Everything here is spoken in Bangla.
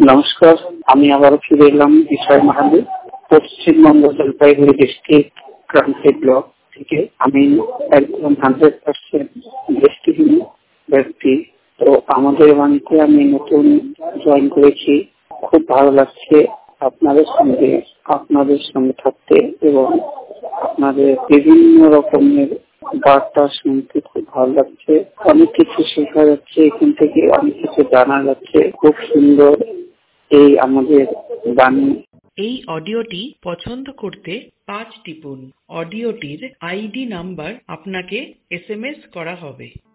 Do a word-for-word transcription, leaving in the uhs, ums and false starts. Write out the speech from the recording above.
নমস্কার, আমি আবারও ফিরে এলাম বিষয় মাহালি পশ্চিমবঙ্গ জলপাইগুড়ি ডিস্ট্রিক্ট ক্রান্তি ব্লক থেকে। আমি একদম হান্ড্রেড পার্সেন্ট দৃষ্টিহীন ব্যক্তি। তো আমাদের বাড়িতে আমি নতুন জয়েন করেছি, খুব ভালো লাগছে আপনাদের সঙ্গে আপনাদের সঙ্গে থাকতে এবং আপনাদের বিভিন্ন রকমের বার্তা শুনতে খুব ভালো লাগছে। অনেক কিছু শেখা যাচ্ছে এখান থেকে, অনেক কিছু জানা যাচ্ছে। খুব সুন্দর এই আমাদের বাণী। এই অডিওটি পছন্দ করতে পাঁচ টিপুন। অডিওটির আইডি নাম্বার আপনাকে এস এম এস করা হবে।